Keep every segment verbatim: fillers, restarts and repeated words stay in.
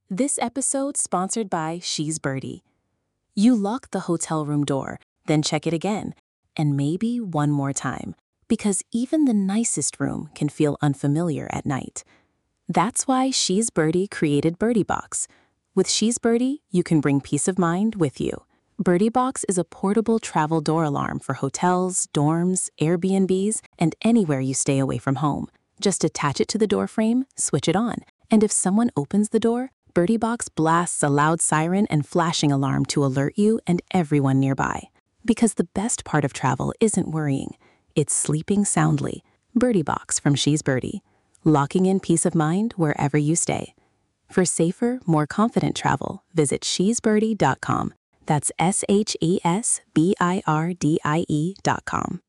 This episode sponsored by She's Birdie. You lock the hotel room door, then check it again, and maybe one more time, because even the nicest room can feel unfamiliar at night. That's why She's Birdie created Birdie Box. With She's Birdie, you can bring peace of mind with you. Birdie Box is a portable travel door alarm for hotels, dorms, Airbnbs, and anywhere you stay away from home. Just attach it to the door frame, switch it on, and if someone opens the door, Birdie Box blasts a loud siren and flashing alarm to alert you and everyone nearby. Because the best part of travel isn't worrying, it's sleeping soundly. Birdie Box from She's Birdie, locking in peace of mind wherever you stay. For safer, more confident travel, visit she's birdie dot com. That's S H E S B I R D I E dot com.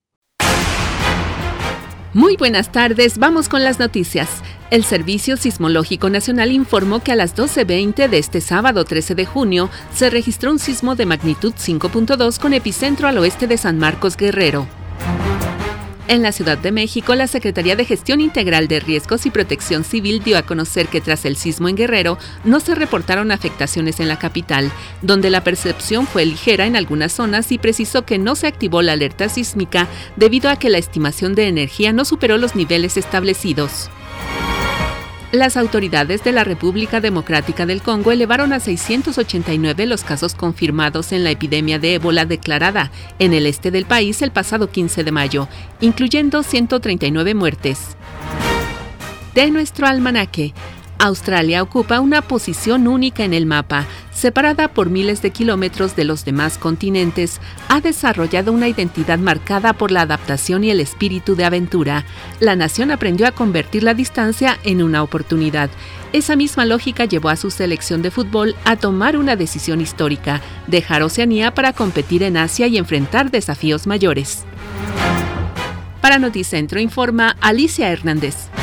Muy buenas tardes, vamos con las noticias. El Servicio Sismológico Nacional informó que a las doce veinte de este sábado trece de junio se registró un sismo de magnitud cinco punto dos con epicentro al oeste de San Marcos, Guerrero. En la Ciudad de México, la Secretaría de Gestión Integral de Riesgos y Protección Civil dio a conocer que tras el sismo en Guerrero no se reportaron afectaciones en la capital, donde la percepción fue ligera en algunas zonas y precisó que no se activó la alerta sísmica debido a que la estimación de energía no superó los niveles establecidos. Las autoridades de la República Democrática del Congo elevaron a seiscientos ochenta y nueve los casos confirmados en la epidemia de ébola declarada en el este del país el pasado quince de mayo, incluyendo ciento treinta y nueve muertes. De nuestro almanaque, Australia ocupa una posición única en el mapa, separada por miles de kilómetros de los demás continentes, ha desarrollado una identidad marcada por la adaptación y el espíritu de aventura. La nación aprendió a convertir la distancia en una oportunidad. Esa misma lógica llevó a su selección de fútbol a tomar una decisión histórica, dejar Oceanía para competir en Asia y enfrentar desafíos mayores. Para Noticentro informa Alicia Hernández.